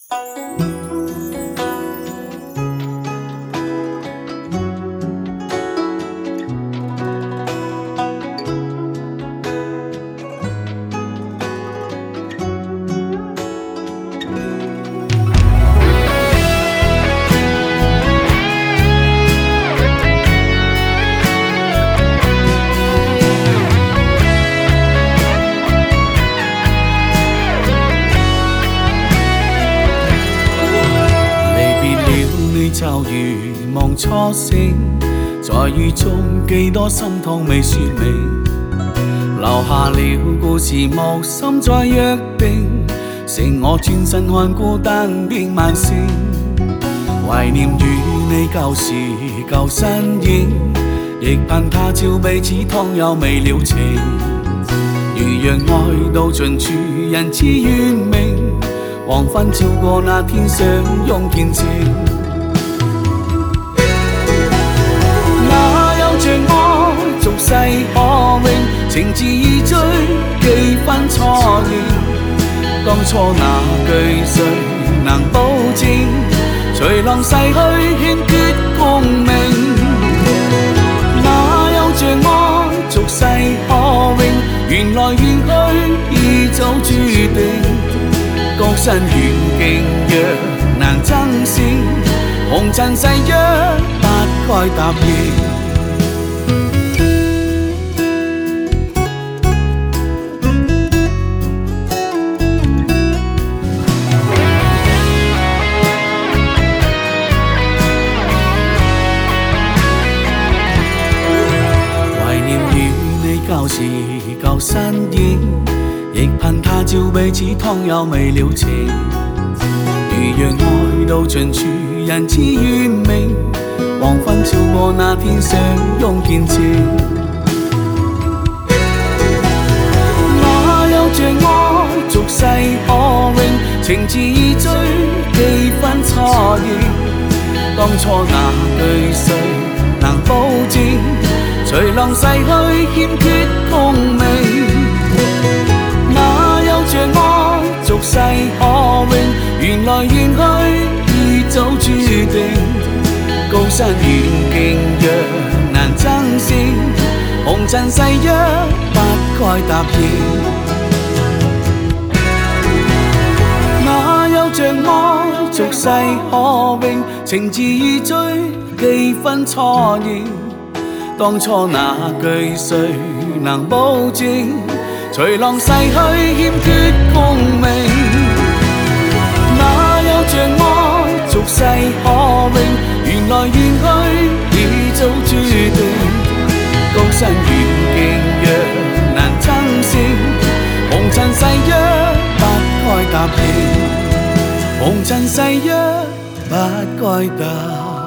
就如望初醒，在雨中幾多心痛未說明，留下了故事無心再約定，剩我轉身看孤單的晚星，懷念與你舊時舊身影，亦盼他朝彼此湯有未了情，如讓愛到盡處人知怨明，黃昏照過那天相擁見證。像我俗世可永，情字意追，幾分錯認。當初那句誰能保證？隨浪逝去欠缺共鳴。哪有像我俗世可永？緣來緣去已早注定。高山遠徑若難爭勝，紅塵誓約不該答應。舊時舊身影，亦盼他朝彼此湯有未了情，如讓愛到盡處人知怨明，黃昏照過那天相擁見證。哪有像我俗世可永？情字意追，幾分錯認。當初那句誰能保證？隨浪逝去欠缺共鳴，哪有像我俗世可永？緣來緣去已早注定。高山遠徑若難爭勝，紅塵誓約不該答應。哪有像我俗世可永？情字意追，幾分錯認。當初那句誰能保證？隨浪逝去欠缺共鳴。哪有像我俗世可永？緣來緣去已早注定。高山遠徑若難爭勝，紅塵誓約不該答應。紅塵誓約不該答應。